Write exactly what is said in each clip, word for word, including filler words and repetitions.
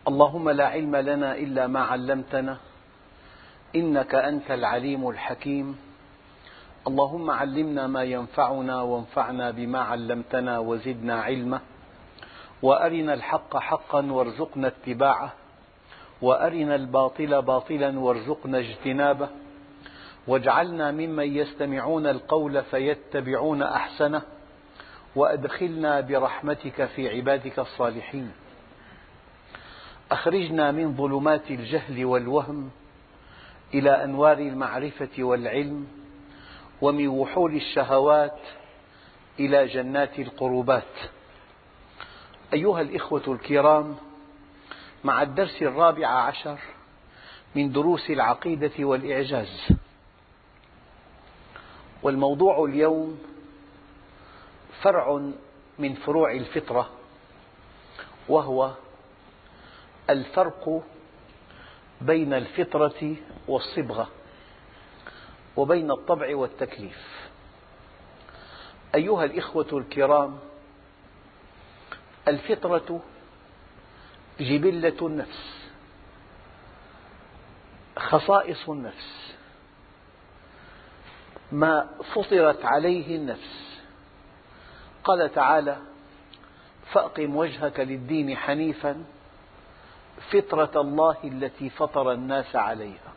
اللهم لا علم لنا إلا ما علمتنا إنك أنت العليم الحكيم. اللهم علمنا ما ينفعنا وانفعنا بما علمتنا وزدنا علما، وأرنا الحق حقا وارزقنا اتباعه، وأرنا الباطل باطلا وارزقنا اجتنابه، واجعلنا ممن يستمعون القول فيتبعون أحسنه، وأدخلنا برحمتك في عبادك الصالحين. أخرجنا من ظلمات الجهل والوهم إلى أنوار المعرفة والعلم، ومن وحول الشهوات إلى جنات القربات. أيها الإخوة الكرام، مع الدرس الرابع عشر من دروس العقيدة والإعجاز، والموضوع اليوم فرع من فروع الفطرة، وهو الفرق بين الفطرة والصبغة، وبين الطبع والتكليف. أيها الإخوة الكرام، الفطرة جبلة النفس، خصائص النفس، ما فطرت عليه النفس. قال تعالى: فأقم وجهك للدين حنيفا فطرة الله التي فطر الناس عليها.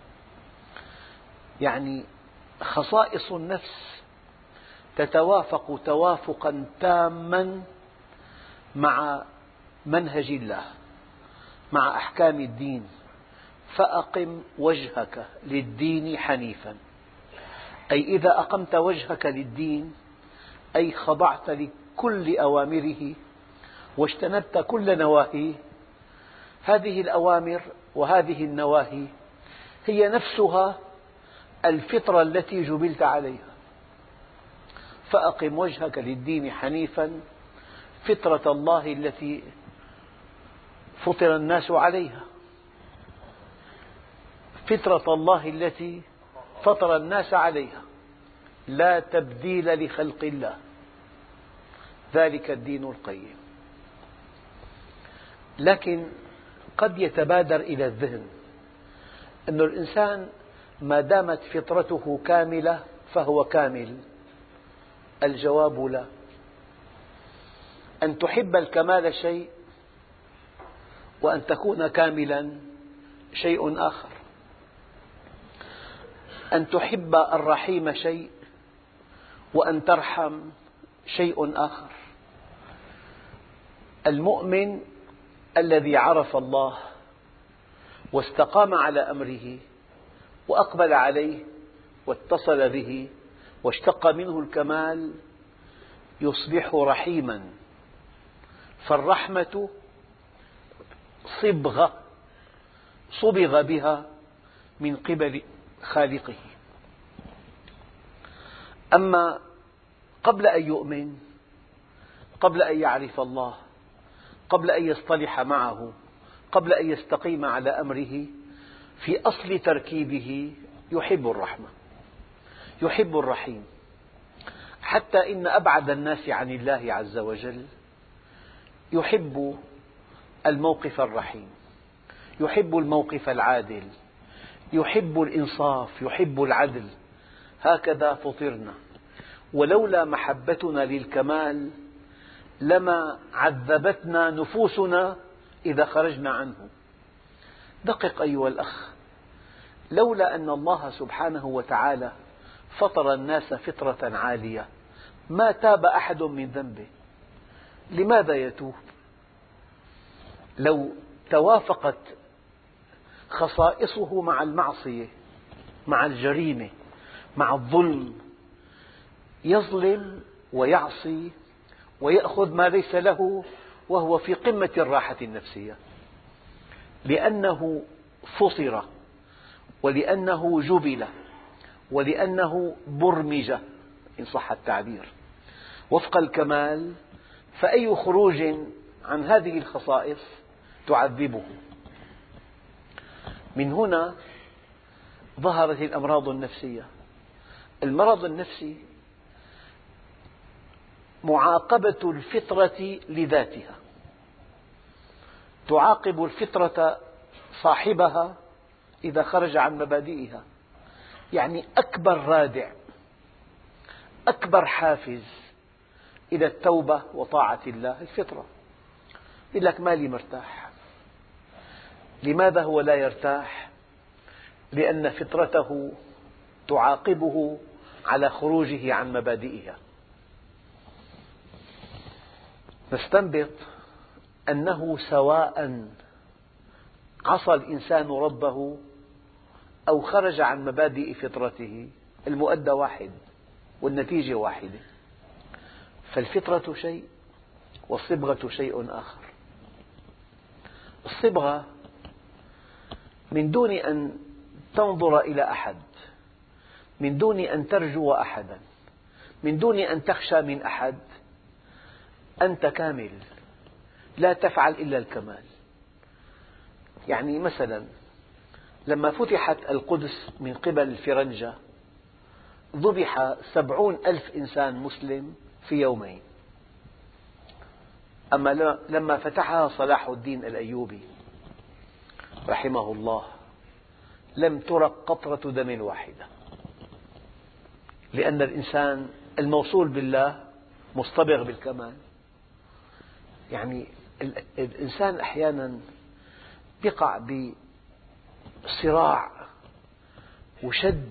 يعني خصائص النفس تتوافق توافقا تاما مع منهج الله، مع أحكام الدين. فأقم وجهك للدين حنيفا، أي إذا أقمت وجهك للدين أي خضعت لكل أوامره واجتنبت كل نواهيه. هذه الأوامر وهذه النواهي هي نفسها الفطرة التي جبلت عليها. فأقم وجهك للدين حنيفا فطرة الله التي فطر الناس عليها، فطرة الله التي فطر الناس عليها، لا تبديل لخلق الله، ذلك الدين القيم. لكن قد يتبادر إلى الذهن أن الإنسان ما دامت فطرته كاملة فهو كامل. الجواب لا. أن تحب الكمال شيء، وأن تكون كاملا شيء آخر. أن تحب الرحيم شيء، وأن ترحم شيء آخر. المؤمن الذي عرف الله واستقام على أمره وأقبل عليه واتصل به واشتق منه الكمال يصبح رحيما. فالرحمة صبغة صبغ بها من قبل خالقه. أما قبل أن يؤمن، قبل أن يعرف الله، قبل أن يصطلح معه، قبل أن يستقيم على أمره، في أصل تركيبه يحب الرحمة، يحب الرحيم. حتى إن أبعد الناس عن الله عز وجل يحب الموقف الرحيم، يحب الموقف العادل، يحب الإنصاف، يحب العدل. هكذا فطرنا. ولولا محبتنا للكمال لما عذبتنا نفوسنا إذا خرجنا عنه. دقق أيها الأخ، لولا أن الله سبحانه وتعالى فطر الناس فطرة عالية ما تاب أحد من ذنبه. لماذا يتوب؟ لو توافقت خصائصه مع المعصية، مع الجريمة، مع الظلم، يظلم ويعصي ويأخذ ما ليس له، وهو في قمة الراحة النفسية، لأنه فطر، ولأنه جبل، ولأنه برمج إن صح التعبير وفق الكمال. فأي خروج عن هذه الخصائص تعذبه. من هنا ظهرت الأمراض النفسية. المرض النفسي معاقبة الفطرة لذاتها. تعاقب الفطرة صاحبها إذا خرج عن مبادئها. يعني أكبر رادع، أكبر حافز إلى التوبة وطاعة الله الفطرة. يقول لك مالي مرتاح. لماذا هو لا يرتاح؟ لأن فطرته تعاقبه على خروجه عن مبادئها. نستنبط أنه سواء عصى الإنسان ربه أو خرج عن مبادئ فطرته، المؤدى واحد والنتيجة واحدة. فالفطرة شيء والصبغة شيء آخر. الصبغة من دون أن تنظر إلى أحد، من دون أن ترجو أحدا، من دون أن تخشى من أحد، أنت كامل، لا تفعل إلا الكمال. يعني مثلا لما فتحت القدس من قبل الفرنجة ذبح سبعون ألف إنسان مسلم في يومين. أما لما فتحها صلاح الدين الأيوبي رحمه الله لم ترق قطرة دم واحدة، لأن الإنسان الموصول بالله مصطبغ بالكمال. يعني الإنسان أحيانا يقع بصراع وشد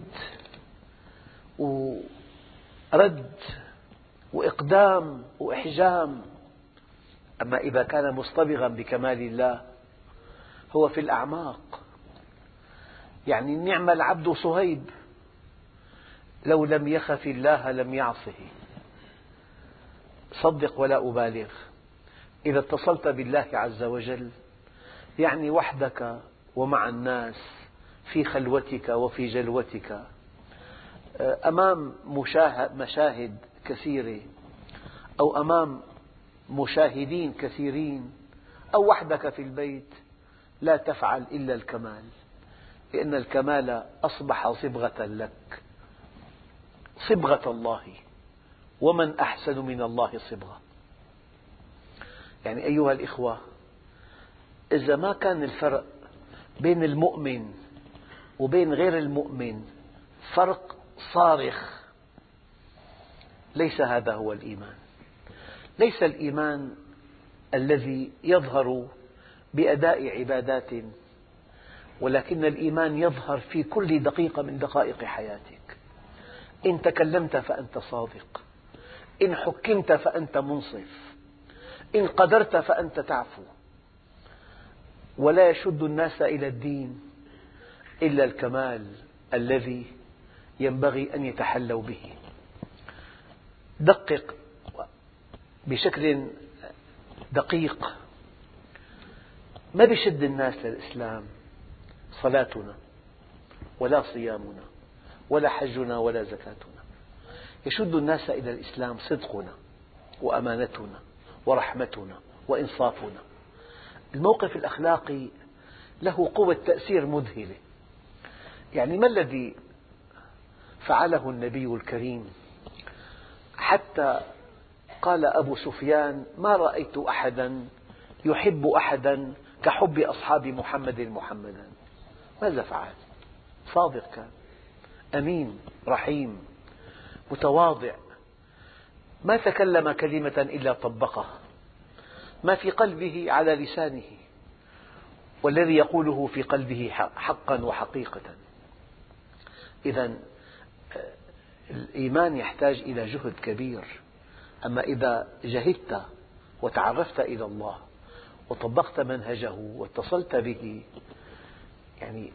ورد وإقدام وإحجام، أما إذا كان مصطبغا بكمال الله هو في الأعماق. يعني نعم العبد صهيب لو لم يخف الله لم يعصه. صدق ولا أبالغ، إذا اتصلت بالله عز وجل يعني وحدك ومع الناس في خلوتك وفي جلوتك أمام مشاهد كثيرة أو أمام مشاهدين كثيرين أو وحدك في البيت، لا تفعل إلا الكمال، لأن الكمال أصبح صبغة لك، صبغة الله، ومن أحسن من الله صبغة. يعني أيها الإخوة، إذا ما كان الفرق بين المؤمن وبين غير المؤمن فرق صارخ، ليس هذا هو الإيمان. ليس الإيمان الذي يظهر بأداء عبادات، ولكن الإيمان يظهر في كل دقيقة من دقائق حياتك. إن تكلمت فأنت صادق، إن حكمت فأنت منصف، إن قدرت فأنت تعفو. ولا يشد الناس إلى الدين إلا الكمال الذي ينبغي أن يتحلوا به. دقق بشكل دقيق، ما بيشد الناس للإسلام صلاتنا ولا صيامنا ولا حجنا ولا زكاتنا. يشد الناس إلى الإسلام صدقنا وأمانتنا ورحمتنا وإنصافنا. الموقف الأخلاقي له قوة تأثير مذهلة. يعني ما الذي فعله النبي الكريم حتى قال أبو سفيان: ما رأيت أحدا يحب أحدا كحب أصحاب محمد محمدا. ماذا فعل؟ صادق كان، أمين، رحيم، متواضع، ما تكلم كلمة إلا طبقها، ما في قلبه على لسانه، والذي يقوله في قلبه حقا وحقيقة. إذن الإيمان يحتاج إلى جهد كبير. أما إذا جهدت وتعرفت إلى الله وطبقت منهجه واتصلت به، يعني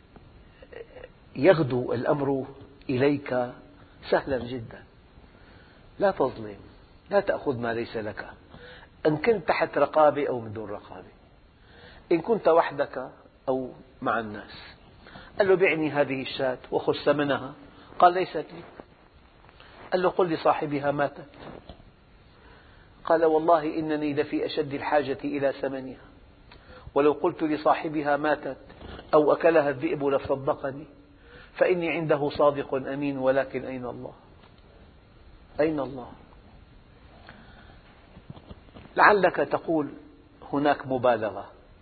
يغدو الأمر إليك سهلا جدا. لا تظلم، لا تأخذ ما ليس لك، إن كنت تحت رقابة أو من دون رقابة، إن كنت وحدك أو مع الناس. قال له: بعني هذه الشاة وخذ ثمنها. قال: ليست لي. قال له: قل لصاحبها ماتت. قال: والله إنني لفي أشد الحاجة إلى ثمنها، ولو قلت لصاحبها ماتت أو أكلها الذئب لصدقني، فإني عنده صادق أمين، ولكن أين الله؟ أين الله؟ لعلك تقول هناك مبالغة،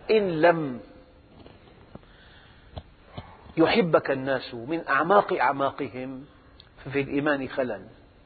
إن لم يحبك الناس من أعماق أعماقهم ففي الإيمان خلل.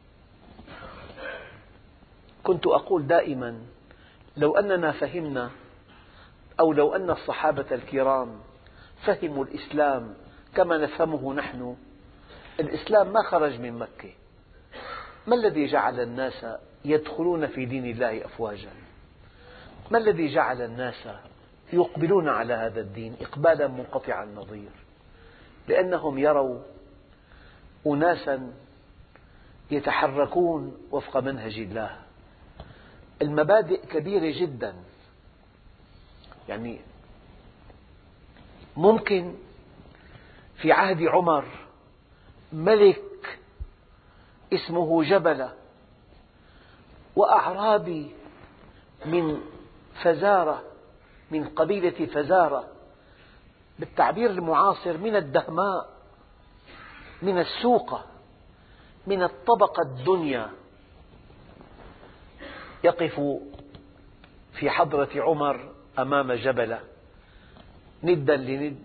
كنت أقول دائما لو أننا فهمنا أو لو أن الصحابة الكرام فهموا الإسلام كما نفهمه نحن، الإسلام ما خرج من مكة. ما الذي جعل الناس يدخلون في دين الله أفواجا؟ ما الذي جعل الناس يقبلون على هذا الدين إقبالا منقطع النظير؟ لأنهم يروا أناسا يتحركون وفق منهج الله. المبادئ كبيرة جدا، يعني ممكن في عهد عمر ملك اسمه جبلة وأعرابي من فزارة، من قبيلة فزارة، بالتعبير المعاصر من الدهماء، من السوقة، من الطبقة الدنيا، يقف في حضرة عمر أمام جبلة ندا لند.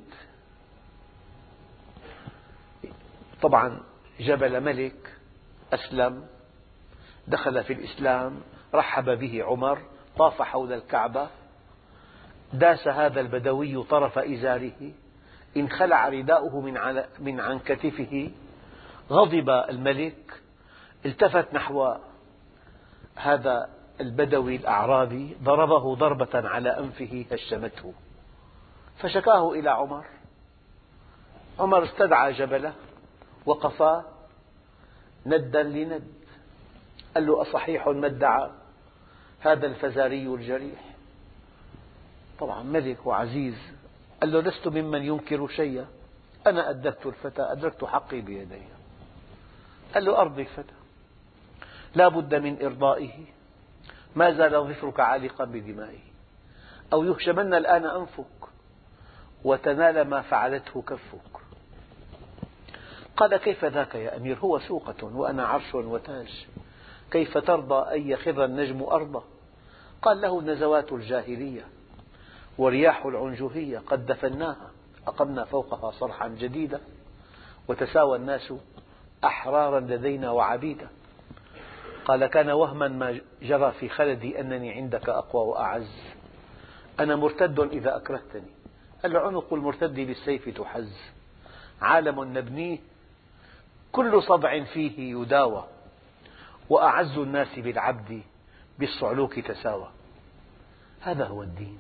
طبعا جبل ملك أسلم، دخل في الإسلام، رحب به عمر، طاف حول الكعبة، داس هذا البدوي طرف إزاره، انخلع رداؤه من عن كتفه، غضب الملك، التفت نحو هذا البدوي الأعرابي، ضربه ضربة على أنفه هشمته، فشكاه إلى عمر. عمر استدعى جبله وقفا ندا لند، قال له: أصحيح ما ادعى هذا الفزاري الجريح؟ طبعا ملك وعزيز، قال له: لست ممن ينكر شيئا، أنا أدبت الفتى، أدركت حقي بيدي. قال له: أرضي الفتى، لا بد من إرضائه، ما زال ظفرك عالقا بدمائه، أو يهشمن الآن أنفك وتنال ما فعلته كفك. قال: كيف ذاك يا أمير؟ هو سوقة وأنا عرش وتاج، كيف ترضى أن يخر النجم أرضا؟ قال له: نزوات الجاهلية ورياح العنجهية قد دفناها، أقمنا فوقها صرحا جديدا، وتساوى الناس أحرارا لدينا وعبيدا. قال: كان وهما ما جرى في خلدي أنني عندك أقوى وأعز، أنا مرتد إذا أكرهتني. قال له: عنق المرتد بالسيف تحز، عالم نبنيه كل صدع فيه يداوى، وأعز الناس بالعبد بالصعلوك تساوى. هذا هو الدين.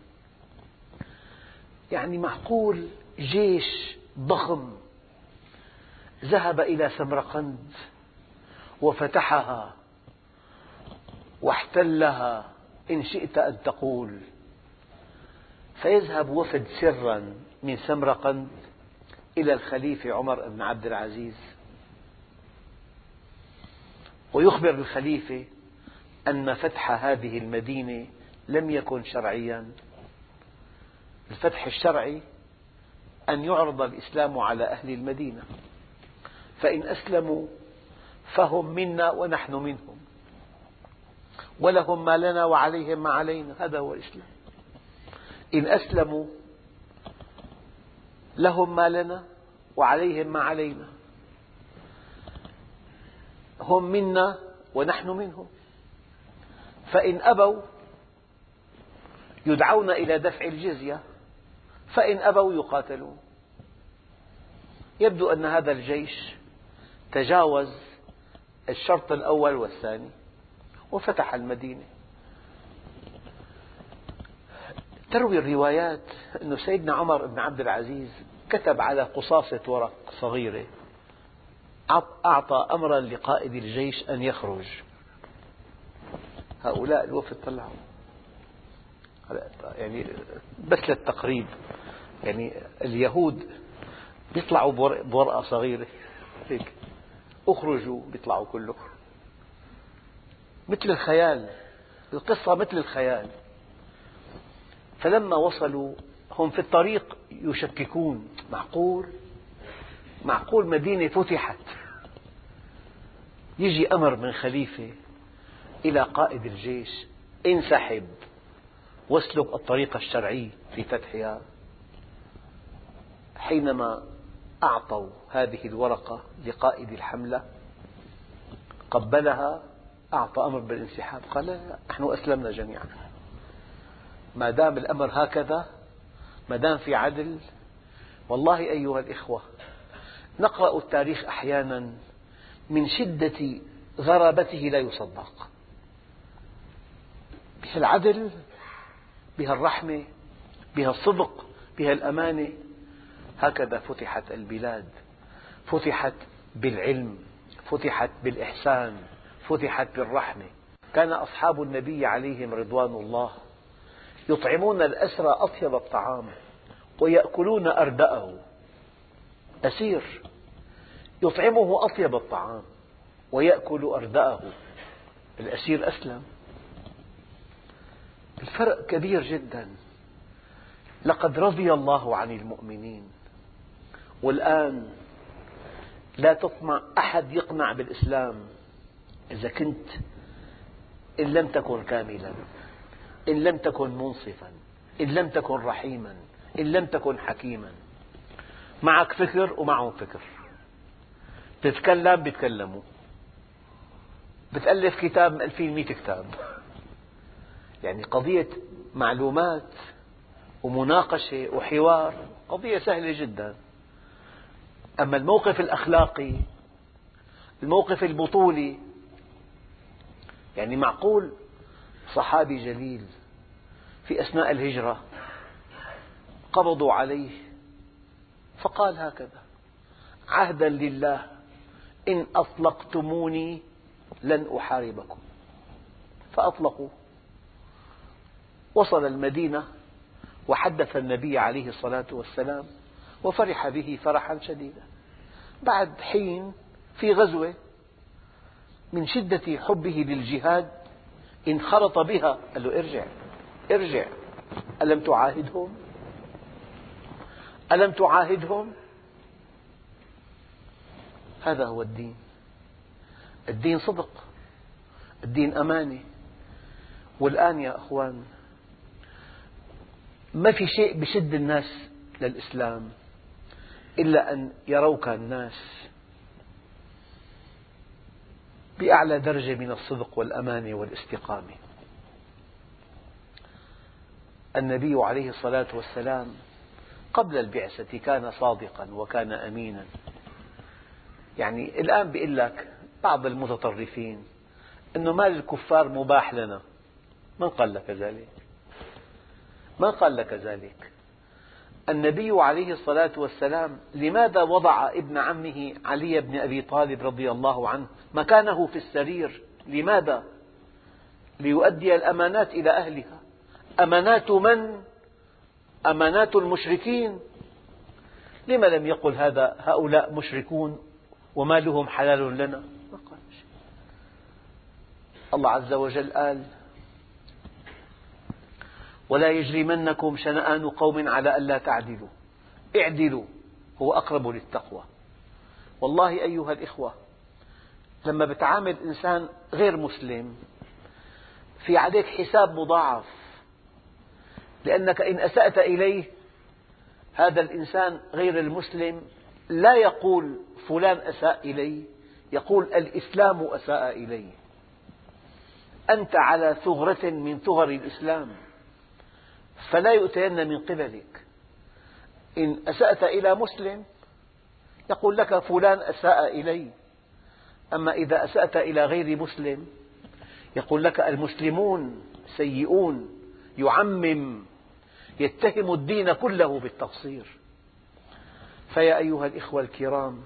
يعني معقول جيش ضخم ذهب إلى سمرقند وفتحها واحتلها إن شئت أن تقول، فيذهب وفد سرا من سمرقند إلى الخليفة عمر بن عبد العزيز ويخبر الخليفة أن فتح هذه المدينة لم يكن شرعيا. الفتح الشرعي أن يعرض الإسلام على أهل المدينة، فإن أسلموا فهم منا ونحن منهم، ولهم ما لنا وعليهم ما علينا، هذا هو الإسلام. إن أسلموا لهم ما لنا وعليهم ما علينا، هم منا ونحن منهم. فإن أبوا يدعون إلى دفع الجزية، فإن أبوا يقاتلون. يبدو أن هذا الجيش تجاوز الشرط الأول والثاني وفتح المدينة. تروي الروايات أن سيدنا عمر بن عبد العزيز كتب على قصاصة ورق صغيرة، أعطى أمرا لقائد الجيش أن يخرج. هؤلاء الوفد طلعوا، يعني بس للتقريب، يعني اليهود بيطلعوا بورقة صغيرة هيك، اخرجوا بيطلعوا كلهم، مثل الخيال، القصة مثل الخيال. فلما وصلوا هم في الطريق يشككون، معقول معقول مدينة فتحت؟ يجي أمر من خليفة إلى قائد الجيش: انسحب واسلك الطريق الشرعي في فتحها. حينما أعطوا هذه الورقة لقائد الحملة قبلها، أعطى أمر بالانسحاب، قال لا، نحن أسلمنا جميعا، ما دام الأمر هكذا، ما دام في عدل. والله أيها الإخوة، نقرأ التاريخ أحيانا من شدة غرابته لا يصدق، بها العدل، بها الرحمة، بها الصدق، بها الأمانة. هكذا فتحت البلاد، فتحت بالعلم، فتحت بالإحسان، فتحت بالرحمة. كان أصحاب النبي عليهم رضوان الله يطعمون الأسرى أطيب الطعام ويأكلون أردأه. أسير يطعمه أطيب الطعام ويأكل أردأه، الأسير أسلم. الفرق كبير جدا. لقد رضي الله عن المؤمنين، والآن لا تطمع أحد يقنع بالإسلام إذا كنت إن لم تكن كاملا، إن لم تكن منصفا، إن لم تكن رحيما، إن لم تكن حكيما. معك فكر ومعهم فكر، تتكلم بيتكلموا، بتألف كتاب مألفين مئة كتاب. يعني قضية معلومات ومناقشة وحوار قضية سهلة جدا. أما الموقف الأخلاقي، الموقف البطولي، يعني معقول صحابي جليل في أثناء الهجرة قبضوا عليه فقال هكذا: عهدا لله إن أطلقتموني لن أحاربكم، فأطلقوا. وصل المدينة وحدث النبي عليه الصلاة والسلام وفرح به فرحا شديدا. بعد حين في غزوة، من شدة حبه للجهاد انخرط بها، قال له: ارجع ارجع، ألم تعاهدهم؟ ألم تعاهدهم؟ هذا هو الدين. الدين صدق، الدين أمانة. والآن يا أخوان، ما في شيء بشد الناس للإسلام إلا أن يروك الناس بأعلى درجة من الصدق والأمانة والاستقامة. النبي عليه الصلاة والسلام قبل البعثة كان صادقا وكان أمينا. يعني الآن بيقول لك بعض المتطرفين أنه مال الكفار مباح لنا. من قال لك ذلك؟ من قال لك ذلك؟ النبي عليه الصلاة والسلام لماذا وضع ابن عمه علي بن أبي طالب رضي الله عنه مكانه في السرير؟ لماذا؟ ليؤدي الأمانات إلى أهلها. أمانات من؟ أمانات المشركين. لما لم يقل هذا هؤلاء مشركون ومالهم حلال لنا؟ ما قال شيء. الله عز وجل قال: ولا يجرمنكم شنآن قوم على ألا تعدلوا اعدلوا هو أقرب للتقوى. والله أيها الإخوة، لما بتعامل إنسان غير مسلم في عليك حساب مضاعف، لأنك إن أسأت إليه هذا الإنسان غير المسلم لا يقول فلان أساء إلي، يقول الإسلام أساء إلي. أنت على ثغرة من ثغر الإسلام، فلا يؤتين من قبلك. إن أسأت إلى مسلم يقول لك فلان أساء إلي، أما إذا أسأت إلى غير مسلم يقول لك المسلمون سيئون، يعمم، يتهم الدين كله بالتقصير. فيا أيها الإخوة الكرام،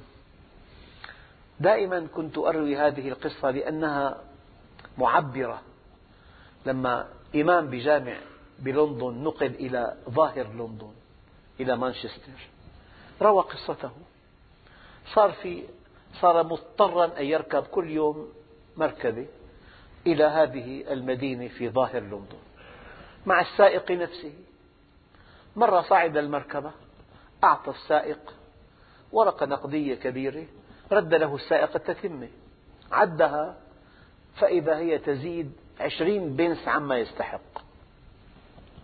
دائما كنت أروي هذه القصة لأنها معبرة. لما إمام بجامع بلندن نقل إلى ظاهر لندن إلى مانشستر روى قصته. صار في صار مضطرا أن يركب كل يوم مركبة إلى هذه المدينة في ظاهر لندن مع السائق نفسه. مرة صعد المركبة، أعطى السائق ورقة نقدية كبيرة، رد له السائق التتمة، عدها فإذا هي تزيد عشرين بنس عما يستحق.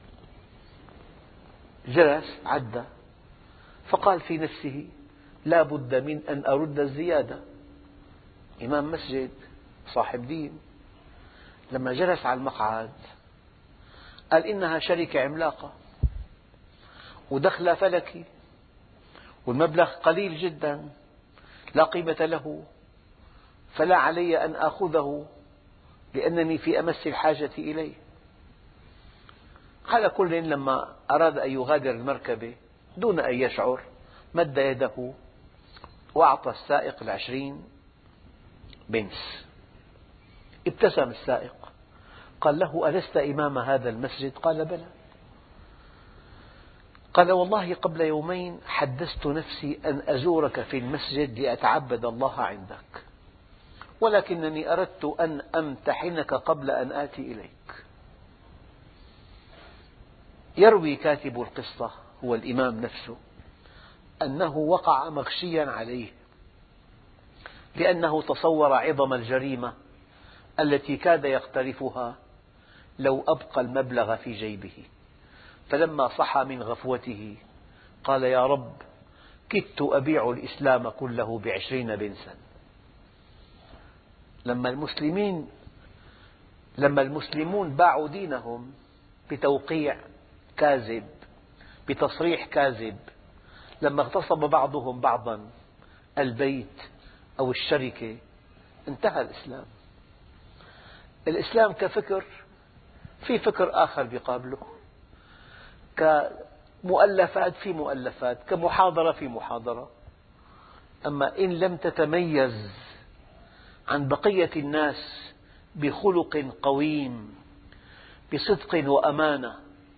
جلس عدى فقال في نفسه لا بد من أن أرد الزيادة. إمام مسجد صاحب دين، لما جلس على المقعد قال إنها شركة عملاقة ودخل فلكي والمبلغ قليل جدا لا قيمة له، فلا علي أن آخذه لأنني في أمس الحاجة إليه. على كل لما أراد أن يغادر المركبة دون أن يشعر مد يده وأعطى السائق العشرين بنس. ابتسم السائق قال له ألست إمام هذا المسجد؟ قال بلى. قال والله قبل يومين حدثت نفسي أن أزورك في المسجد لأتعبد الله عندك، ولكنني أردت أن أمتحنك قبل أن آتي إليك. يروي كاتب القصة هو الإمام نفسه أنه وقع مغشيا عليه لأنه تصور عظم الجريمة التي كاد يقترفها لو أبقى المبلغ في جيبه، فلما صحى من غفوته قال يا رب كدت أبيع الإسلام كله بعشرين بنسا. لما المسلمين لما المسلمون باعوا دينهم بتوقيع كاذب بتصريح كاذب، لما اغتصب بعضهم بعضا البيت أو الشركة، انتهى الإسلام. الإسلام كفكر في فكر آخر يقابله، كمؤلفات في مؤلفات، كمحاضرة في محاضرة. أما إن لم تتميز عن بقية الناس بخلق قويم، بصدق وأمانة،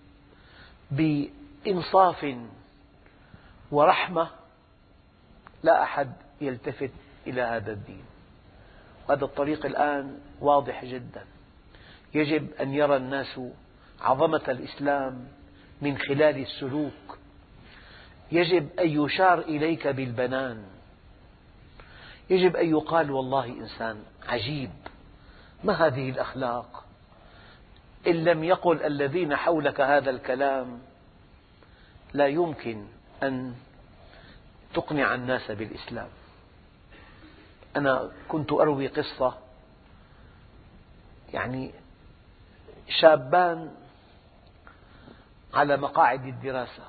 بإنصاف ورحمة، لا أحد يلتفت إلى هذا الدين. هذا الطريق الآن واضح جدا. يجب أن يرى الناس عظمة الإسلام من خلال السلوك. يجب أن يشار إليك بالبنان. يجب أن يقال والله إنسان عجيب، ما هذه الأخلاق؟ إن لم يقل الذين حولك هذا الكلام لا يمكن أن تقنع الناس بالإسلام. أنا كنت أروي قصة، يعني شابان على مقاعد الدراسة،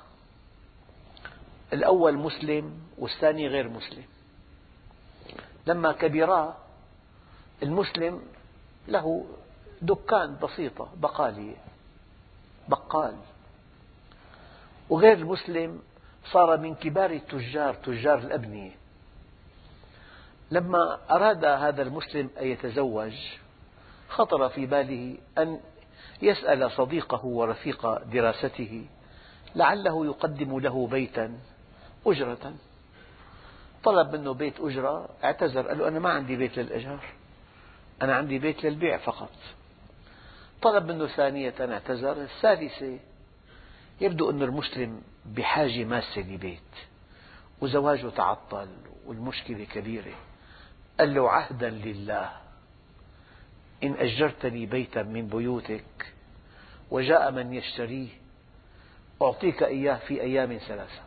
الأول مسلم والثاني غير مسلم. لما كبرا المسلم له دكان بسيطة بقالية بقال، وغير المسلم صار من كبار التجار تجار الأبنية. لما أراد هذا المسلم أن يتزوج خطر في باله أن يسأل صديقه ورفيق دراسته لعله يقدم له بيتا أجرة. طلب منه بيت أجرة، اعتذر قال له أنا ما عندي بيت للإيجار، أنا عندي بيت للبيع فقط. طلب منه ثانية، اعتذر. الثالثة يبدو أن المسلم بحاجة ماسة لبيت وزواجه تعطل والمشكلة كبيرة. قال له عهدا لله إن أجرتني بيتا من بيوتك وجاء من يشتريه أعطيك إياه في أيام ثلاثة.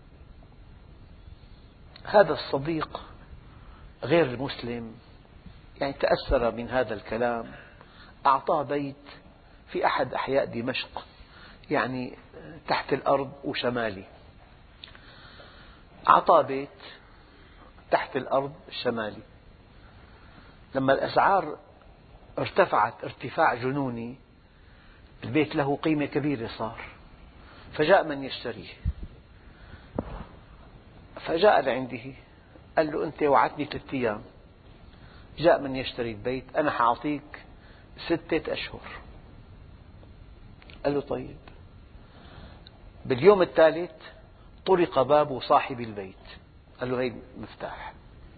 هذا الصديق غير المسلم يعني تأثر من هذا الكلام، أعطاه بيت في أحد أحياء دمشق، يعني تحت الأرض وشمالي. أعطاه بيت تحت الأرض الشمالي. لما الأسعار ارتفعت ارتفاع جنوني البيت له قيمة كبيرة صار، فجاء من يشتريه. فجاء لعنده قال له أنت وعدتني ثلاثة أيام، جاء من يشتري البيت أنا حأعطيك ستة أشهر. قال له طيب. باليوم الثالث طرق باب صاحب البيت، قال له هي مفتاح.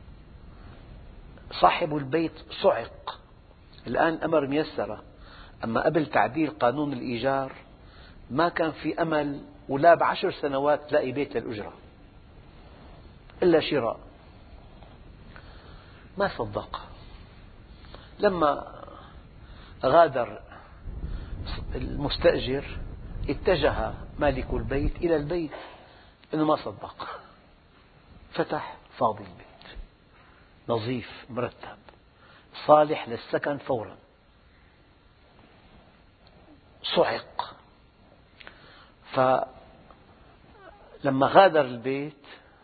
صاحب البيت صعق. الآن أمر ميسرة، أما قبل تعديل قانون الإيجار ما كان في أمل ولا بعشر سنوات تلاقي بيت للأجرة إلا شراء. ما صدق. لما غادر المستأجر اتجه مالك البيت إلى البيت، إنه ما صدق، فتح فاضي البيت نظيف مرتب صالح للسكن فورا. صعق، فلما غادر البيت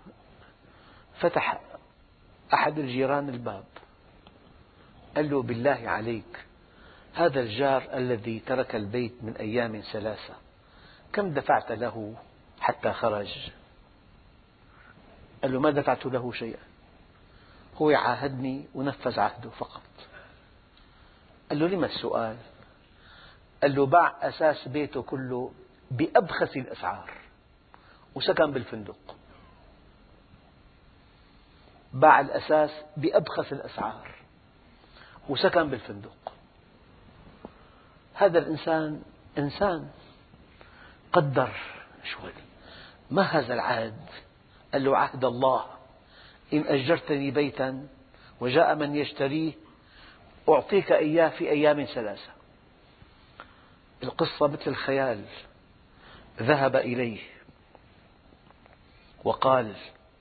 فتح أحد الجيران الباب، قال له: بالله عليك، هذا الجار الذي ترك البيت من أيام ثلاثة كم دفعت له حتى خرج؟ قال له: ما دفعت له شيئا، هو عاهدني ونفذ عهده فقط. قال له: لما السؤال؟ قال له: باع أساس بيته كله بأبخس الأسعار وسكن بالفندق. باع الأساس بأبخس الأسعار وسكن بالفندق. هذا الإنسان إنسان قدر شو ما هذا العهد؟ قال له: عهد الله، إن أجرتني بيتا وجاء من يشتريه أعطيك إياه في أيام ثلاثة. القصة مثل الخيال. ذهب إليه وقال: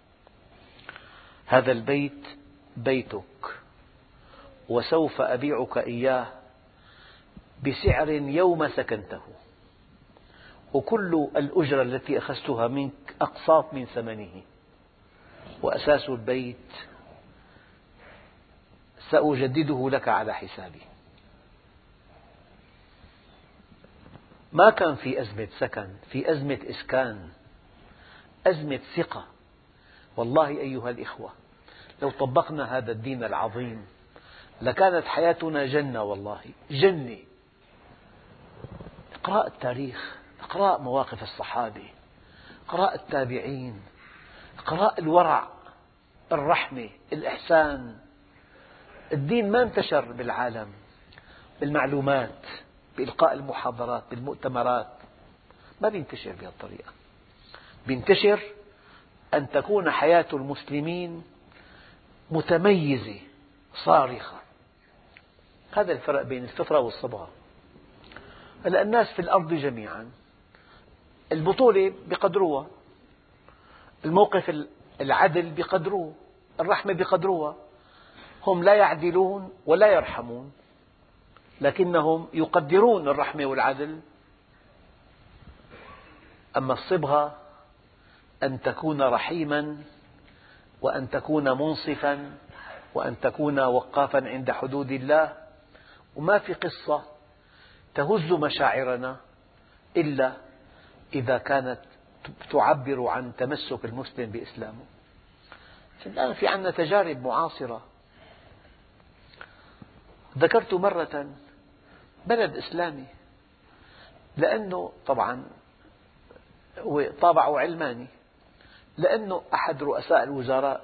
هذا البيت بيتك، وسوف أبيعك إياه بسعر يوم سكنته، وكل الأجرة التي أخذتها منك أقساط من ثمنه، وأساس البيت سأجدده لك على حسابي. ما كان في أزمة سكن، في أزمة إسكان، أزمة ثقة. والله أيها الإخوة، لو طبقنا هذا الدين العظيم لكانت حياتنا جنة، والله جنة. اقرأ التاريخ، اقرأ مواقف الصحابة، اقرأ التابعين، اقرأ الورع، الرحمة، الإحسان. الدين ما انتشر بالعالم بالمعلومات، بإلقاء المحاضرات، بالمؤتمرات، ما بينتشر بهذه الطريقة. بينتشر أن تكون حياة المسلمين متميزة صارخة. هذا الفرق بين الفطرة والصبغة. هلأ الناس في الأرض جميعا البطولة بقدروها، الموقف العدل بقدروه، الرحمة بقدروها. هم لا يعدلون ولا يرحمون، لكنهم يقدرون الرحمة والعدل. أما الصبغة أن تكون رحيما، وأن تكون منصفا، وأن تكون وقافا عند حدود الله. وما في قصة تهز مشاعرنا إلا إذا كانت تعبر عن تمسك المسلم بإسلامه. الآن في عندنا تجارب معاصرة. ذكرت مرة بلد إسلامي، لأنه طبعا طابعه علماني، لأنه أحد رؤساء الوزارات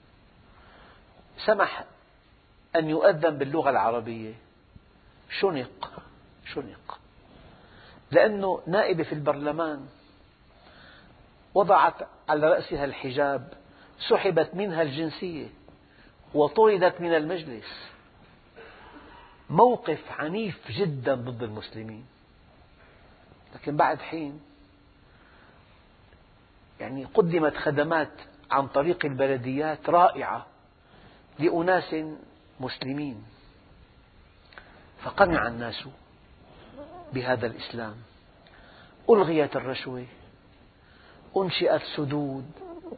سمح أن يؤذن باللغة العربية، شنق شنق لأنه نائبة في البرلمان وضعت على رأسها الحجاب، سحبت منها الجنسية وطردت من المجلس. موقف عنيف جدا ضد المسلمين. لكن بعد حين يعني قدمت خدمات عن طريق البلديات رائعة لأناس مسلمين، فقنع الناس بهذا الإسلام. ألغيت الرشوة، أنشئت سدود،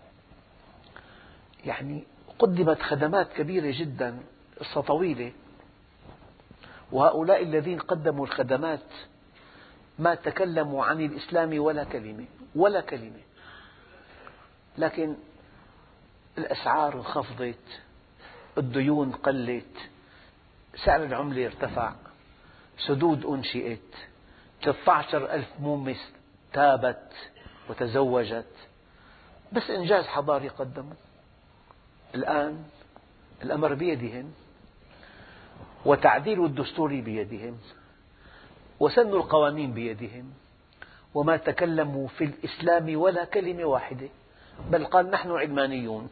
يعني قدمت خدمات كبيرة جدا، قصة طويلة. وهؤلاء الذين قدموا الخدمات ما تكلموا عن الإسلام ولا كلمة ولا كلمة، لكن الأسعار انخفضت، الديون قلت، سعر العملة ارتفع، سدود أنشئت، ثلاثة عشر ألف مومس تابت وتزوجت. بس إنجاز حضاري قدموا. الآن الأمر بيدهم، وتعديل الدستور بيدهم، وسن القوانين بيدهم، وما تكلموا في الإسلام ولا كلمة واحدة، بل قال: نحن علمانيون.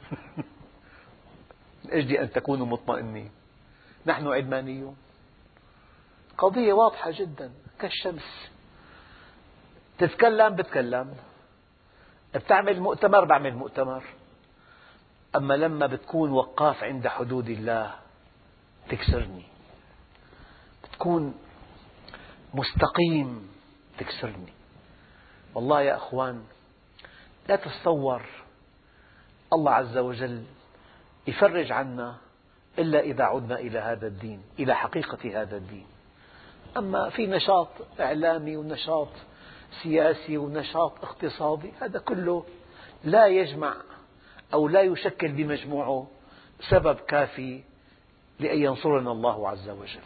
من أجل أن تكونوا مطمئنين، نحن علمانيون. قضية واضحة جدا كالشمس. تتكلم بتكلم، بتعمل مؤتمر بعمل مؤتمر. أما لما بتكون وقاف عند حدود الله تكسرني، بتكون مستقيم تكسرني. والله يا أخوان، لا تتصور الله عز وجل يفرج عنا إلا إذا عدنا إلى هذا الدين، إلى حقيقة هذا الدين. أما في نشاط إعلامي ونشاط سياسي ونشاط اقتصادي، هذا كله لا يجمع أو لا يشكل بمجموعه سبب كافي لأن ينصرنا الله عز وجل.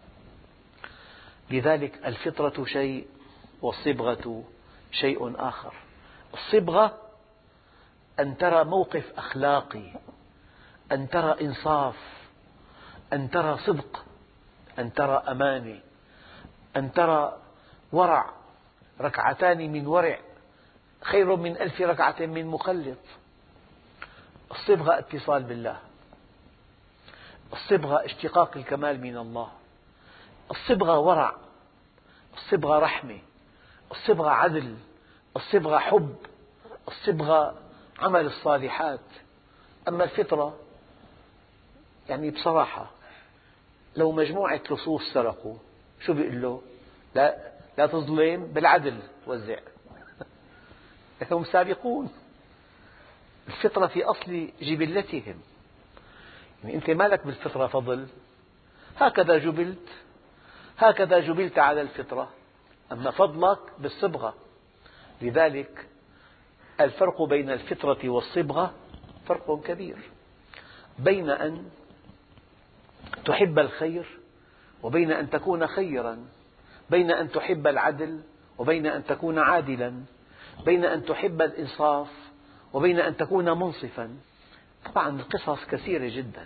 لذلك الفطرة شيء والصبغة شيء آخر. الصبغة أن ترى موقف أخلاقي، أن ترى إنصاف، أن ترى صدق، أن ترى أمانة، أن ترى ورع. ركعتان من ورع خير من ألف ركعة من مخلط. الصبغة اتصال بالله، الصبغة اشتقاق الكمال من الله، الصبغة ورع، الصبغة رحمة، الصبغة عدل، الصبغة حب، الصبغة عمل الصالحات. أما الفطرة يعني بصراحة لو مجموعة لصوص سرقوا شو بيقول له؟ لا, لا تظلم، بالعدل وزع. هم سابقون. الفطرة في أصل جبلتهم. يعني أنت ما لك بالفطرة فضل، هكذا جبلت، هكذا جبلت على الفطرة. أما فضلك بالصبغة. لذلك الفرق بين الفطرة والصبغة فرق كبير، بين أن تحب الخير وبين أن تكون خيرا، بين أن تحب العدل وبين أن تكون عادلا، بين أن تحب الإنصاف وبين أن تكون منصفا. طبعا القصص كثيرة جدا.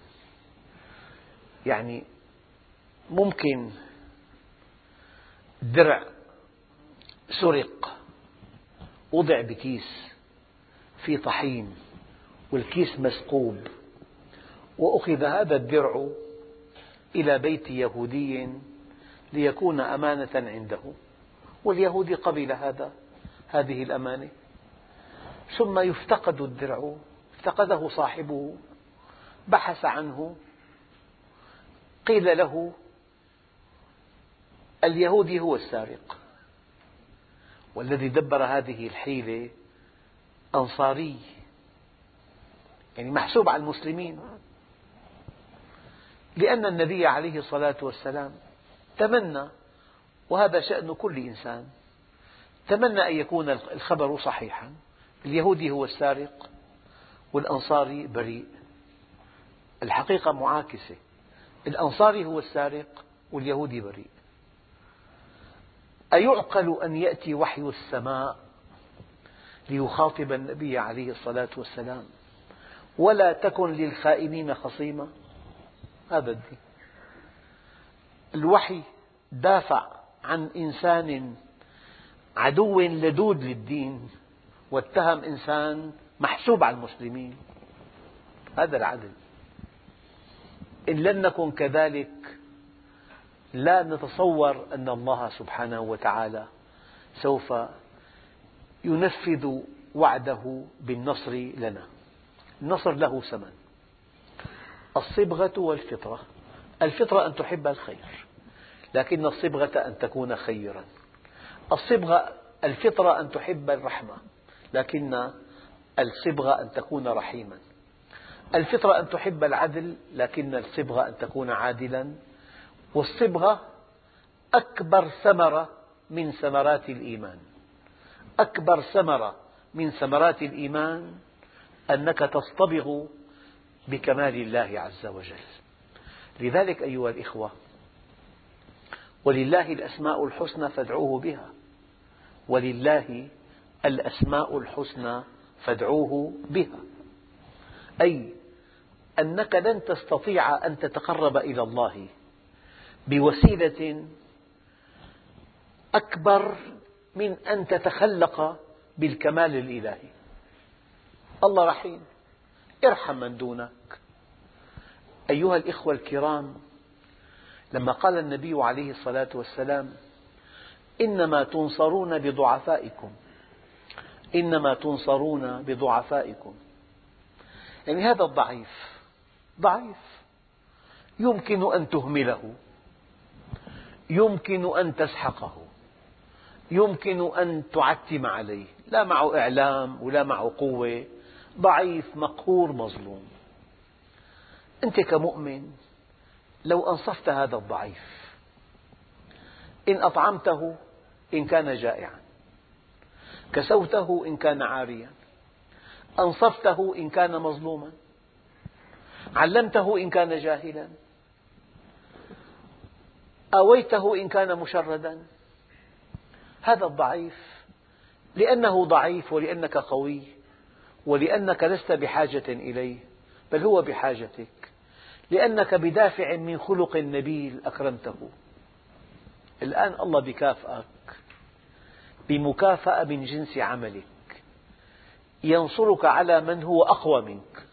يعني ممكن درع سرق وضع بكيس في طحين والكيس مثقوب، وأخذ هذا الدرع إلى بيت يهودي ليكون أمانة عنده، واليهودي قبل هذا هذه الأمانة. ثم يفتقد الدرع، افتقده صاحبه، بحث عنه، قيل له اليهودي هو السارق، والذي دبر هذه الحيلة أنصاري، يعني محسوب على المسلمين. لأن النبي عليه الصلاة والسلام تمنى، وهذا شأن كل إنسان، تمنى أن يكون الخبر صحيحا، اليهودي هو السارق والأنصاري بريء. الحقيقة معاكسة، الأنصاري هو السارق واليهودي بريء. أيعقل أن يأتي وحي السماء ليخاطب النبي عليه الصلاة والسلام ولا تكن للخائنين خصيما؟ هذا الدين. الوحي دافع عن إنسان عدو لدود للدين واتهم إنسان محسوب على المسلمين. هذا العدل. إن لم نكن كذلك لا نتصور أن الله سبحانه وتعالى سوف ينفذ وعده بالنصر لنا. النصر له ثمن. الصبغة والفطرة. الفطرة أن تحب الخير، لكن الصبغة أن تكون خيرا. الصبغة الفطرة أن تحب الرحمة، لكن الصبغة أن تكون رحيما. الفطرة أن تحب العدل، لكن الصبغة أن تكون عادلا. والصبغة أكبر ثمرة من ثمرات الإيمان. أكبر ثمرة من ثمرات الإيمان أنك تصطبغ بكمال الله عز وجل. لذلك أيها الإخوة، ولله الأسماء الحسنى فادعوه بها. ولله الأسماء الحسنى فادعوه بها، أي أنك لن تستطيع أن تتقرب إلى الله بوسيلة أكبر من أن تتخلق بالكمال الإلهي. الله رحيم، ارحم من دونك. أيها الإخوة الكرام، لما قال النبي عليه الصلاة والسلام إنما تنصرون بضعفائكم، إنما تنصرون بضعفائكم. يعني هذا الضعيف ضعيف، يمكن أن تهمله، يمكن أن تسحقه، يمكن أن تعتم عليه، لا معه إعلام ولا معه قوة، ضعيف مقهور مظلوم. أنت كمؤمن لو أنصفت هذا الضعيف، إن أطعمته إن كان جائعا، كسوته إن كان عاريا، أنصفته إن كان مظلوما، علمته إن كان جاهلا، آويته إن كان مشردا، هذا الضعيف لأنه ضعيف ولأنك قوي ولأنك لست بحاجة إليه، بل هو بحاجتك، لأنك بدافع من خلق نبيل أكرمته. الآن الله بيكافئك بمكافأة من جنس عملك، ينصرك على من هو أقوى منك،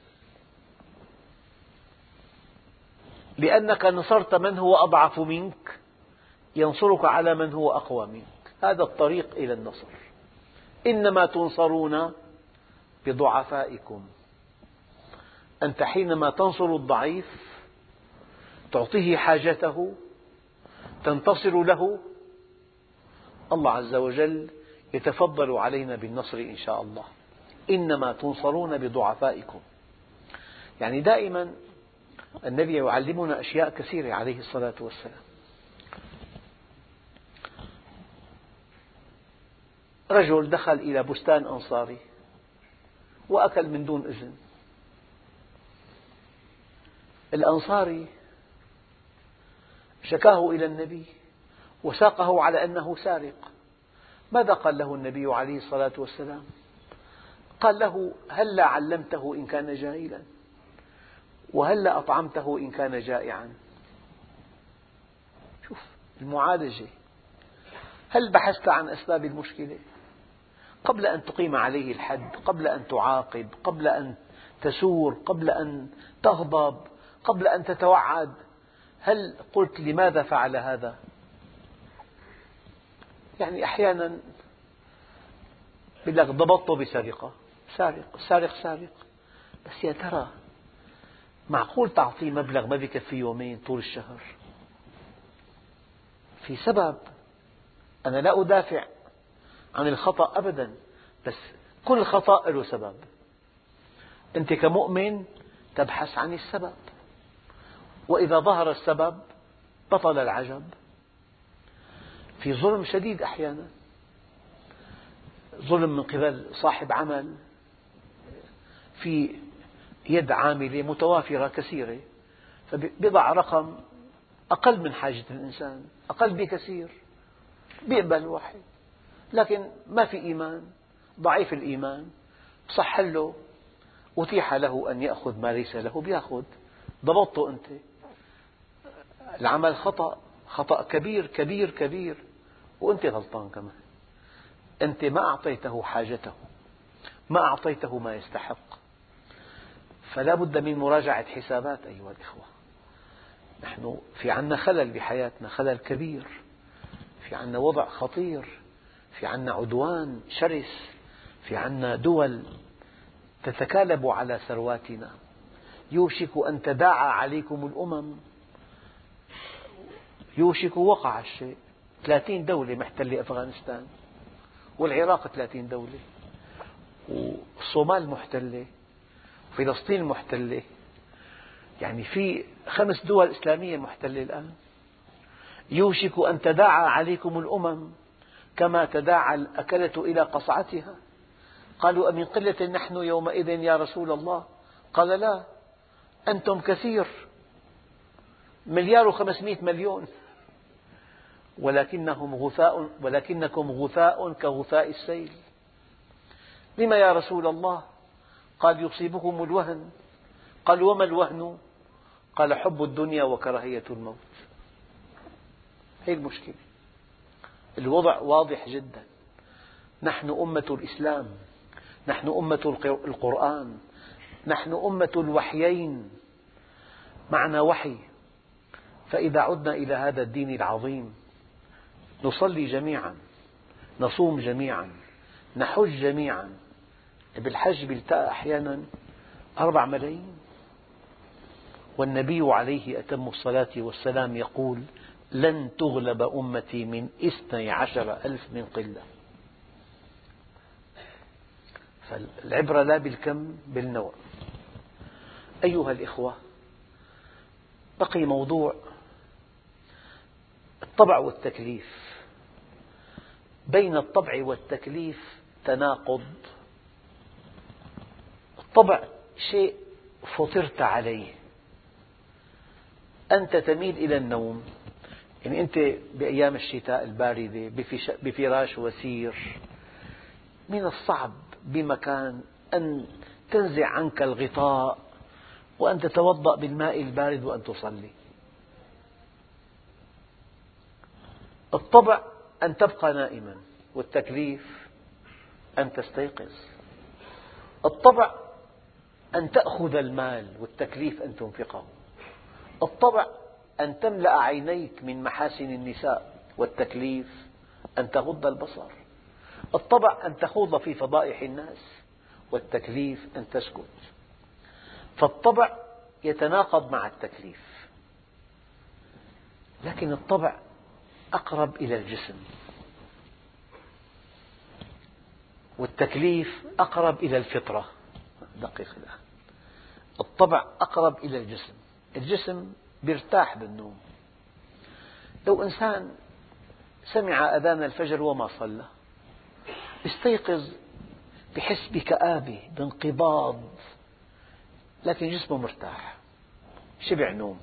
لأنك نصرت من هو أضعف منك ينصرك على من هو أقوى منك. هذا الطريق إلى النصر. إنما تنصرون بضعفائكم. أنت حينما تنصر الضعيف تعطيه حاجته، تنتصر له، الله عز وجل يتفضل علينا بالنصر إن شاء الله. إنما تنصرون بضعفائكم، يعني دائما النبي يعلمنا أشياء كثيرة عليه الصلاة والسلام. رجل دخل إلى بستان أنصاري وأكل من دون إذن. الأنصاري شكاه إلى النبي وساقه على أنه سارق. ماذا قال له النبي عليه الصلاة والسلام؟ قال له: هلا علمته إن كان جاهلا، وهلا أطعمته إن كان جائعا. شوف المعالجة. هل بحثت عن أسباب المشكلة قبل أن تقيم عليه الحد، قبل أن تعاقب، قبل أن تسور، قبل أن تغضب، قبل أن تتوعد؟ هل قلت لماذا فعل هذا؟ يعني أحيانا يقول لك ضبطته بسرقة، سارق سارق سارق، بس يا ترى معقول تعطيه مبلغ ما بيكفي يومين طول الشهر؟ في سبب. أنا لا أدافع عن الخطأ أبدا، بس كل خطأ له سبب. أنت كمؤمن تبحث عن السبب، وإذا ظهر السبب بطل العجب. في ظلم شديد أحيانا، ظلم من قبل صاحب عمل، في يد عاملة متوافرة كثيرة، فبيضع رقم أقل من حاجة الإنسان، أقل بكثير، بيقبل واحد، لكن ما في إيمان، ضعيف الإيمان، صح له، أتيح له أن يأخذ ما ليس له بيأخذ. ضبطته أنت، العمل خطأ، خطأ كبير كبير كبير، وأنت غلطان كمان. أنت ما أعطيته حاجته، ما أعطيته ما يستحق. فلا بد من مراجعة حسابات أيها الإخوة. نحن في عنا خلل بحياتنا، خلل كبير، في عنا وضع خطير، في عنا عدوان شرس، في عنا دول تتكالب على ثرواتنا. يوشك أن تداعى عليكم الأمم، يوشك وقع الشيء. ثلاثين دولة محتلة أفغانستان، والعراق ثلاثين دولة، والصومال محتلة، وفلسطين محتلة، يعني في خمس دول إسلامية محتلة الآن. يوشك أن تداعى عليكم الأمم كما تداعى الأكلة إلى قصعتها. قالوا: أمن قلة نحن يومئذ يا رسول الله؟ قال: لا، أنتم كثير، مليار وخمسمائة مليون، ولكنهم غثاء، ولكنكم غثاء كغثاء السيل. لما يا رسول الله؟ قال: يصيبكم الوهن. قال: وما الوهن؟ قال: حب الدنيا وكراهية الموت. هذه المشكلة. الوضع واضح جدا. نحن أمة الإسلام، نحن أمة القرآن، نحن أمة الوحيين، معنا وحي. فإذا عدنا إلى هذا الدين العظيم نصلي جميعا، نصوم جميعا، نحج جميعا. بالحج بيلتقى أحيانا أربع ملايين، والنبي عليه أتم الصلاة والسلام يقول: لن تغلب أمتي من اثني عشر ألف من قلة. فالعبرة لا بالكم بالنوع. أيها الإخوة، بقي موضوع الطبع والتكليف. بين الطبع والتكليف تناقض. الطبع شيء فطرت عليه، أنت تميل إلى النوم، يعني أنت بأيام الشتاء الباردة بفراش وسير، من الصعب بمكان أن تنزع عنك الغطاء وأن تتوضأ بالماء البارد وأن تصلي. الطبع أن تبقى نائما، والتكليف أن تستيقظ. الطبع أن تأخذ المال، والتكليف أن تنفقه. الطبع أن تملأ عينيك من محاسن النساء، والتكليف أن تغض البصر. الطبع أن تخوض في فضائح الناس، والتكليف أن تسكت. فالطبع يتناقض مع التكليف، لكن الطبع أقرب إلى الجسم، والتكليف أقرب إلى الفطرة. دقيق الآن، الطبع أقرب إلى الجسم. الجسم يرتاح بالنوم. لو إنسان سمع أذان الفجر وما صلى، يستيقظ بحس بكآبة، بانقباض، لكن جسمه مرتاح، شبع نوم.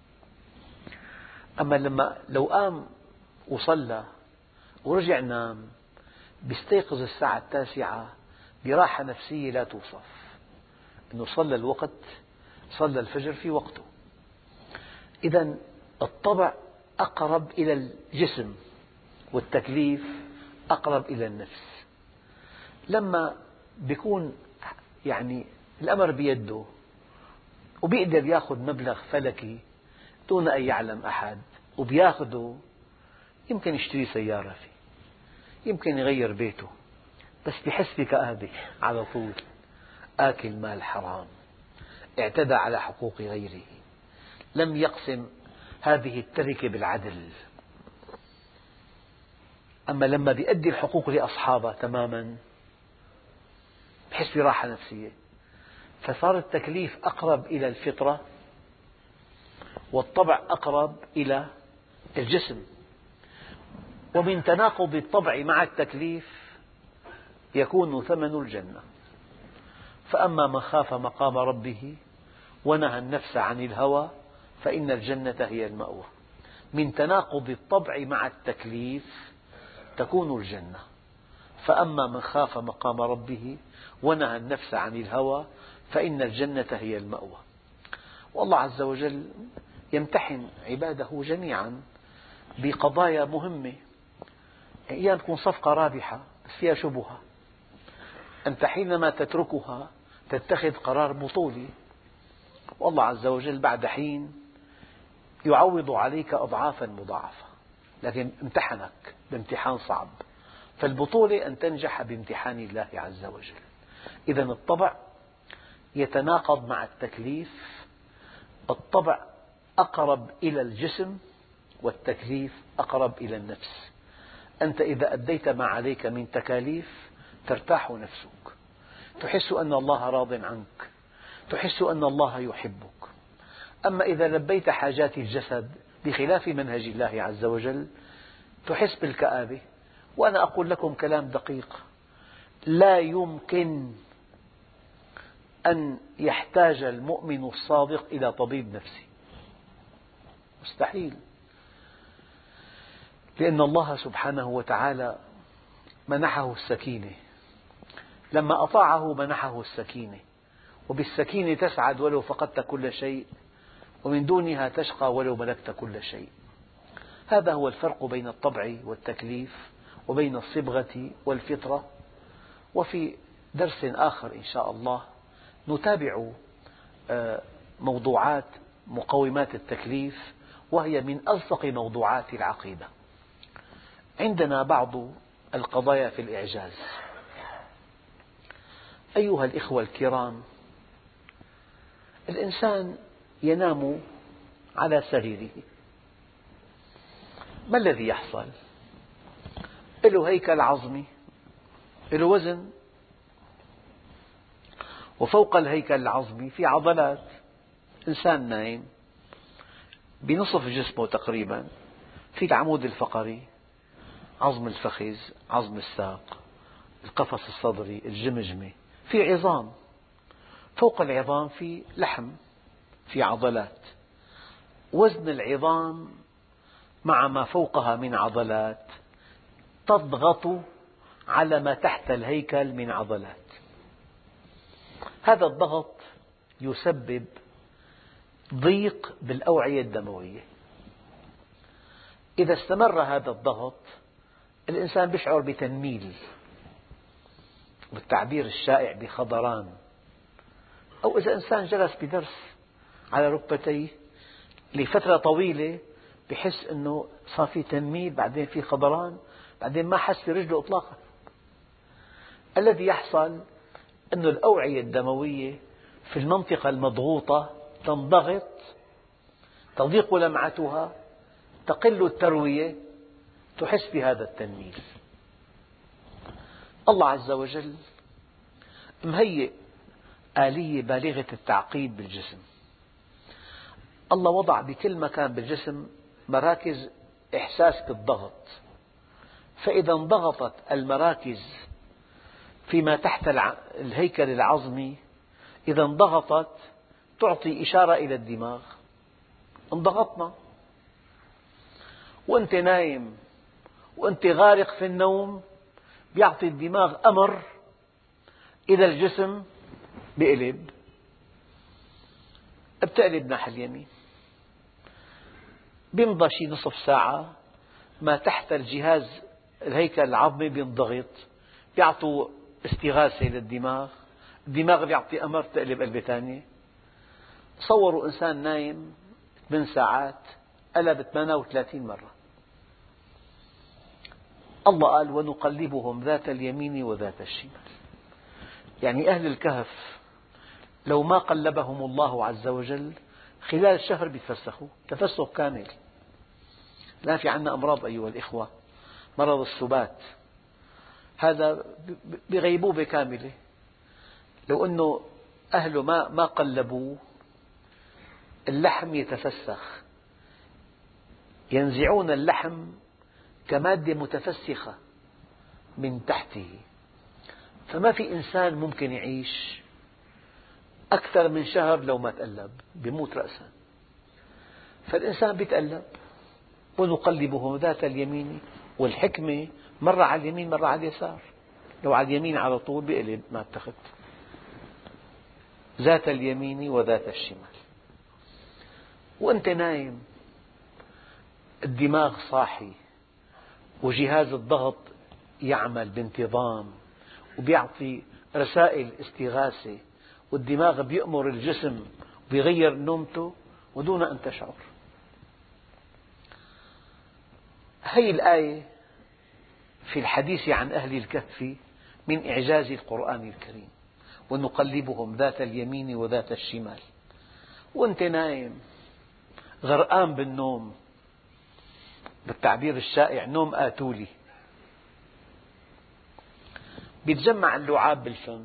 أما لما لو قام وصلى ورجع نام، يستيقظ الساعة التاسعة براحة نفسية لا توصف، أنه صلى الوقت، صلى الفجر في وقته. إذن الطبع أقرب إلى الجسم، والتكليف أقرب إلى النفس. لما بيكون يعني الأمر بيده وبيقدر يأخذ مبلغ فلكي دون أن يعلم أحد، وبيأخذه، يمكن يشتري سيارة فيه، يمكن يغير بيته، بس بحس بكآبة على طول. آكل مال حرام، اعتدى على حقوق غيره، لم يقسم هذه التركة بالعدل. أما لما بيؤدي الحقوق لأصحابها تماما، بحس براحة نفسية. فصار التكليف أقرب إلى الفطرة، والطبع أقرب إلى الجسم. ومن تناقض الطبع مع التكليف يكون ثمن الجنة. فأما من خاف مقام ربه ونهى النفس عن الهوى فإن الجنة هي المأوى. من تناقض الطبع مع التكليف تكون الجنة. فأما من خاف مقام ربه ونهى النفس عن الهوى فإن الجنة هي المأوى. والله عز وجل يمتحن عباده جميعا بقضايا مهمة. أحيانا تكون صفقة رابحة بس فيها شبهة، أنت حينما تتركها تتخذ قرار بطولي، والله عز وجل بعد حين يعوض عليك أضعافا مضاعفة، لكن امتحنك بامتحان صعب. فالبطولة أن تنجح بامتحان الله عز وجل. إذن الطبع يتناقض مع التكليف. الطبع أقرب إلى الجسم، والتكليف أقرب إلى النفس. أنت إذا أديت ما عليك من تكاليف ترتاح نفسك، تحس أن الله راض عنك، تحس أن الله يحبك. أما إذا لبيت حاجات الجسد بخلاف منهج الله عز وجل تحس بالكآبة. وأنا أقول لكم كلام دقيق: لا يمكن أن يحتاج المؤمن الصادق إلى طبيب نفسي، مستحيل، لأن الله سبحانه وتعالى منحه السكينة. لما أطاعه منحه السكينة، وبالسكينة تسعد ولو فقدت كل شيء، ومن دونها تشقى ولو ملكت كل شيء. هذا هو الفرق بين الطبع والتكليف، وبين الصبغة والفطرة. وفي درس آخر إن شاء الله نتابع موضوعات مقومات التكليف، وهي من ألصق موضوعات العقيدة. عندنا بعض القضايا في الإعجاز. أيها الإخوة الكرام، الإنسان ينام على سريره، ما الذي يحصل؟ له هيكل عظمي، له وزن، وفوق الهيكل العظمي في عضلات. إنسان نايم بنصف جسمه تقريبا، في العمود الفقري، عظم الفخذ، عظم الساق، القفص الصدري، الجمجمة، في عظام، فوق العظام في لحم، في عضلات. وزن العظام مع ما فوقها من عضلات تضغط على ما تحت الهيكل من عضلات. هذا الضغط يسبب ضيق بالأوعية الدموية. إذا استمر هذا الضغط الإنسان يشعر بتنميل، بالتعبير الشائع بخضران. أو إذا إنسان جلس بدرس على ركبتيه لفترة طويلة يحس أنه صار في تنميل، بعدين في خضران، بعدين ما حس في رجله إطلاقا. الذي يحصل أن الأوعية الدموية في المنطقة المضغوطة تنضغط، تضيق لمعتها، تقل التروية، تحس بهذا التنميل. الله عز وجل مهيئ آلية بالغة التعقيد بالجسم. الله وضع بكل مكان بالجسم مراكز إحساس بالضغط، فإذا انضغطت المراكز فيما تحت الهيكل العظمي، إذا انضغطت تعطي إشارة إلى الدماغ: انضغطنا. وأنت نايم وأنت غارق في النوم يعطي الدماغ أمر إلى الجسم بقلب، بتقلب ناحية اليمين. بيمضى شي نصف ساعة، ما تحت الجهاز الهيكل العظمي بينضغط، بيعطوا استغاثة للدماغ، الدماغ بيعطي أمر تقلب قلبة ثانية. تصوروا إنسان نايم ثمان ساعات قلب ثمانية وثلاثين مرة. الله قال: ونقلبهم ذات اليمين وذات الشمال. يعني أهل الكهف لو ما قلبهم الله عز وجل خلال شهر بيتفسخوا تفسخ كامل. لا، في عندنا أمراض أيها الإخوة، مرض السبات، هذا بغيبوبة كاملة. لو أنه أهله ما ما قلبوه اللحم يتفسخ، ينزعون اللحم كمادة متفسخة من تحته، فما في إنسان ممكن يعيش أكثر من شهر لو ما تقلب، بيموت رأسا. فالإنسان بيتقلب. ونقلبهم ذات اليمين، والحكمة مرة على اليمين مرة على اليسار. لو على اليمين على طول بيقلب ما اتخذ. ذات اليمين وذات الشمال. وأنت نايم الدماغ صاحي، وجهاز الضغط يعمل بانتظام وبيعطي رسائل استغاثة، والدماغ بيأمر الجسم بيغير نومته ودون أن تشعر. هذه الآية في الحديث عن أهل الكهف من إعجاز القرآن الكريم. ونقلبهم ذات اليمين وذات الشمال. وأنت نايم غرقان بالنوم، بالتعبير الشائع نوم آتولي، بيتجمع اللعاب بالفم،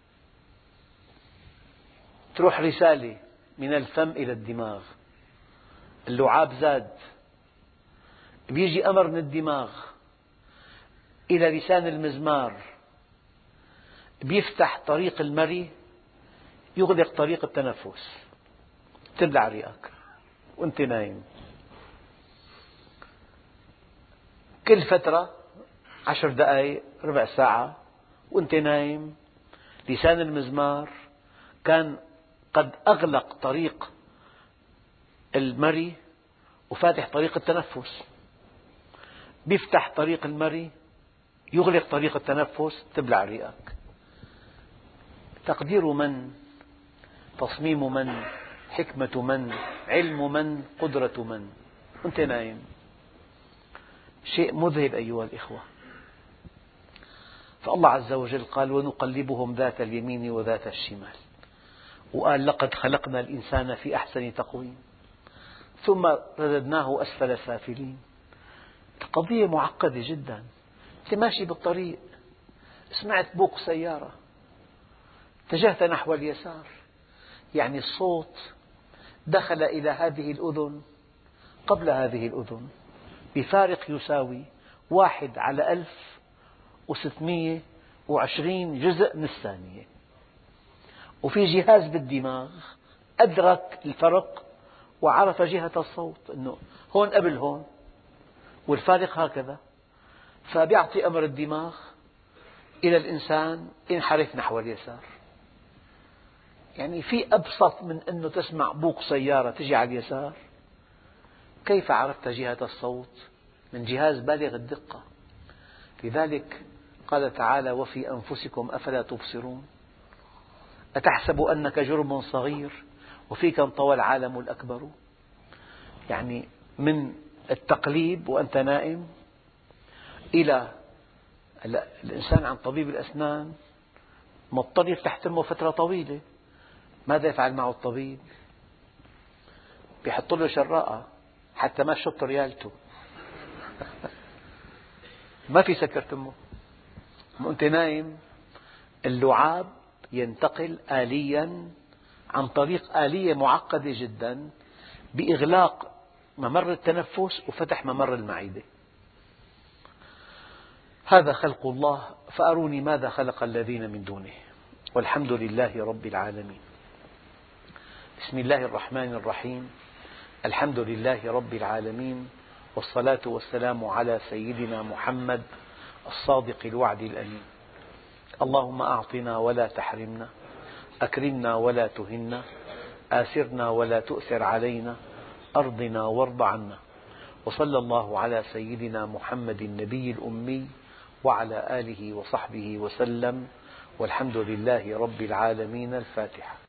تروح رسالة من الفم إلى الدماغ، اللعاب زاد، بيجي أمر من الدماغ إلى لسان المزمار، بيفتح طريق المري، يغلق طريق التنفس، تبلع رئتك وأنت نايم. كل فترة عشر دقائق ربع ساعة وأنت نايم لسان المزمار كان قد أغلق طريق المري وفاتح طريق التنفس، بيفتح طريق المري يغلق طريق التنفس، تبلع رئتك. تقدير من؟ تصميم من؟ حكمة من؟ علم من؟ قدرة من؟ وأنت نايم. شيء مذهل أيها الإخوة. فالله عز وجل قال ونقلبهم ذات اليمين وذات الشمال، وقال لقد خلقنا الإنسان في أحسن تقويم ثم رددناه أسفل سافلين. قضية معقدة جدا. أنت ماشي بالطريق، سمعت بوق سيارة، اتجهت نحو اليسار، يعني الصوت دخل إلى هذه الأذن قبل هذه الأذن بفارق يساوي واحد على ألف وستمئة وعشرين جزء من الثانية، وفي جهاز بالدماغ أدرك الفرق وعرف جهة الصوت أنه هون قبل هون والفارق هكذا، فبيعطي أمر الدماغ إلى الإنسان انحرف نحو اليسار. يعني في أبسط من أنه تسمع بوق سيارة تجي على اليسار؟ كيف عرفت جهة الصوت؟ من جهاز بالغ الدقة. لذلك قال تعالى وفي أنفسكم أفلا تبصرون أتحسب أنك جرم صغير وفيك انطوى العالم الأكبر. يعني من التقليب وأنت نائم إلى الإنسان عند طبيب الأسنان مضطر يفتح تمه فترة طويلة. ماذا يفعل معه الطبيب؟ يحط له شراءة حتى ما تشط ريالته. ما في سكر تمه. وأنت نايم اللعاب ينتقل آليا عن طريق آلية معقدة جدا بإغلاق ممر التنفس وفتح ممر المعدة. هذا خلق الله فأروني ماذا خلق الذين من دونه والحمد لله رب العالمين. بسم الله الرحمن الرحيم. الحمد لله رب العالمين، والصلاة والسلام على سيدنا محمد الصادق الوعد الأمين. اللهم أعطنا ولا تحرمنا، أكرمنا ولا تهنا، آثرنا ولا تؤثر علينا، أرضنا وارض عنا. وصلى الله على سيدنا محمد النبي الأمي وعلى آله وصحبه وسلم، والحمد لله رب العالمين. الفاتحة.